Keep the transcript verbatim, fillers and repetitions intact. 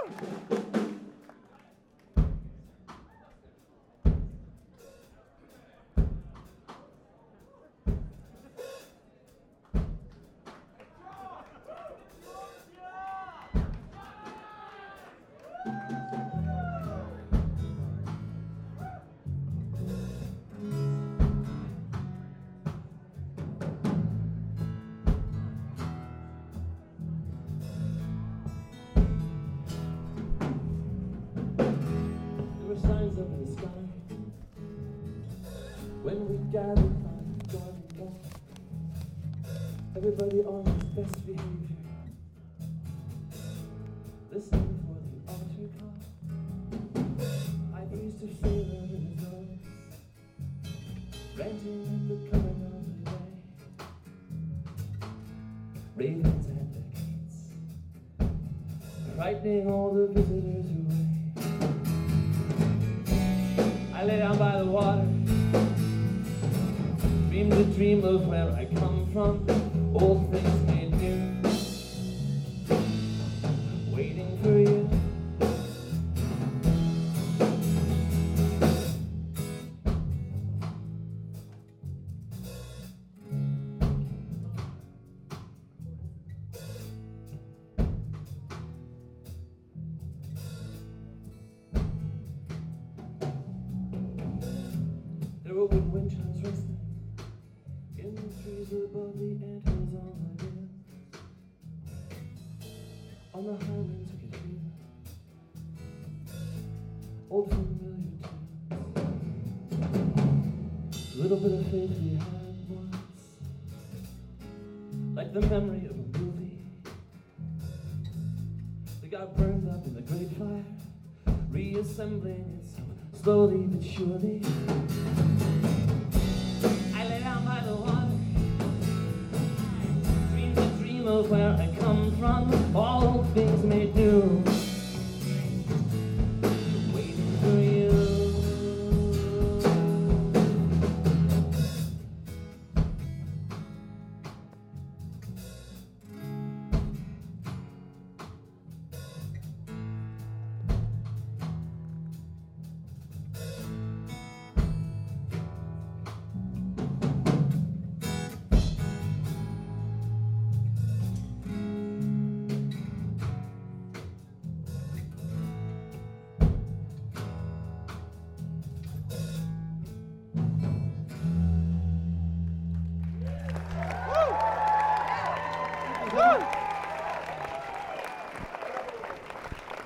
Signs up in the sky when we gathered on the garden walk. Everybody on his best behavior, listening for the altar call. I used to feel it in his eyes, ranting at the coming of the day. Ravens and decades, frightening all the visitors away. I lay down by the water, dreamed a dream of where I come from, old things made new, waiting for you. There were wind chimes resting in the trees above the anthills on my hill. On the highlands we could hear old familiar tunes. A little bit of faith we had once, like the memory of a movie that got burned up in the great fire, reassembling itself slowly but surely. Of where I come from, all things may